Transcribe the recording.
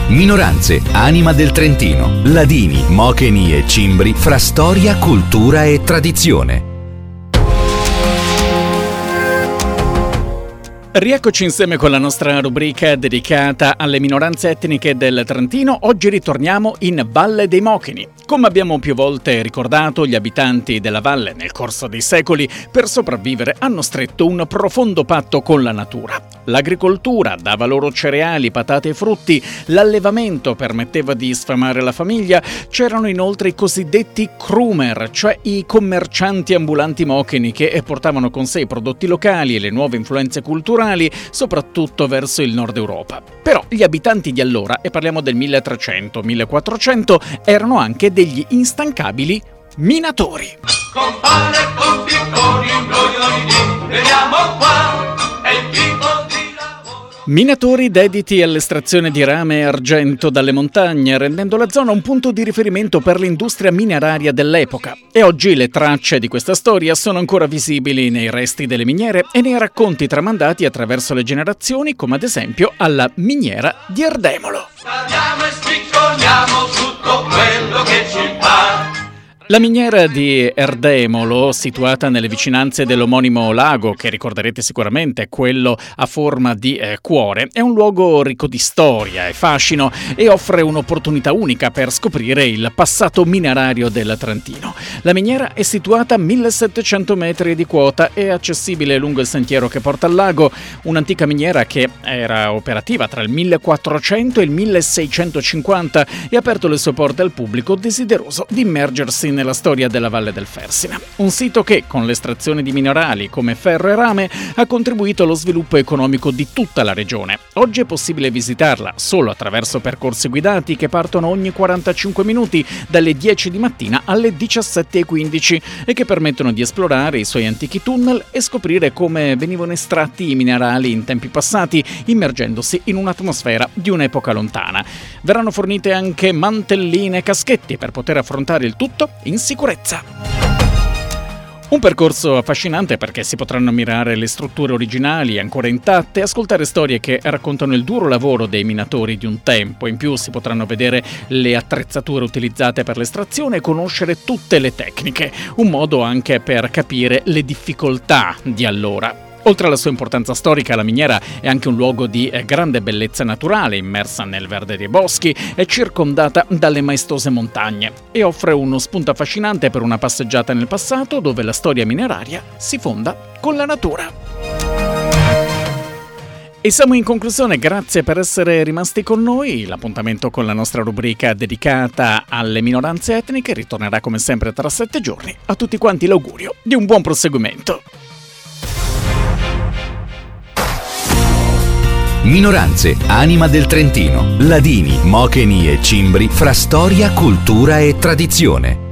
Minoranze, anima del Trentino, ladini, mocheni e cimbri fra storia, cultura e tradizione. Rieccoci insieme con la nostra rubrica dedicata alle minoranze etniche del Trentino. Oggi ritorniamo in Valle dei Mocheni. Come abbiamo più volte ricordato, gli abitanti della valle nel corso dei secoli per sopravvivere hanno stretto un profondo patto con la natura. L'agricoltura dava loro cereali, patate e frutti, l'allevamento permetteva di sfamare la famiglia, c'erano inoltre i cosiddetti krumer, cioè i commercianti ambulanti mocheni che portavano con sé i prodotti locali e le nuove influenze culturali, soprattutto verso il nord Europa. Però gli abitanti di allora, e parliamo del 1300-1400, erano anche degli instancabili minatori. Con palle e con picconi, noi veniamo qua, è il tipo di lavoro. Minatori dediti all'estrazione di rame e argento dalle montagne, rendendo la zona un punto di riferimento per l'industria mineraria dell'epoca. E oggi le tracce di questa storia sono ancora visibili nei resti delle miniere e nei racconti tramandati attraverso le generazioni, come ad esempio alla miniera di Erdemolo. Andiamo e spicconiamo tutto quello che ci pare. La miniera di Erdemolo, situata nelle vicinanze dell'omonimo lago, che ricorderete sicuramente è quello a forma di cuore, è un luogo ricco di storia e fascino e offre un'opportunità unica per scoprire il passato minerario del Trentino. La miniera è situata a 1700 metri di quota e accessibile lungo il sentiero che porta al lago, un'antica miniera che era operativa tra il 1400 e il 1650 e ha aperto le sue porte al pubblico desideroso di immergersi nella storia della Valle del Fersina. Un sito che, con l'estrazione di minerali come ferro e rame, ha contribuito allo sviluppo economico di tutta la regione. Oggi è possibile visitarla solo attraverso percorsi guidati che partono ogni 45 minuti dalle 10 di mattina alle 17:15 e che permettono di esplorare i suoi antichi tunnel e scoprire come venivano estratti i minerali in tempi passati, immergendosi in un'atmosfera di un'epoca lontana. Verranno fornite anche mantelline e caschetti per poter affrontare il tutto in sicurezza. Un percorso affascinante perché si potranno ammirare le strutture originali ancora intatte, ascoltare storie che raccontano il duro lavoro dei minatori di un tempo. In più si potranno vedere le attrezzature utilizzate per l'estrazione e conoscere tutte le tecniche, un modo anche per capire le difficoltà di allora. Oltre alla sua importanza storica, la miniera è anche un luogo di grande bellezza naturale, immersa nel verde dei boschi e circondata dalle maestose montagne, e offre uno spunto affascinante per una passeggiata nel passato dove la storia mineraria si fonda con la natura. E siamo in conclusione, grazie per essere rimasti con noi. L'appuntamento con la nostra rubrica dedicata alle minoranze etniche ritornerà come sempre tra 7 giorni. A tutti quanti l'augurio di un buon proseguimento. Minoranze, anima del Trentino, ladini, mocheni e cimbri fra storia, cultura e tradizione.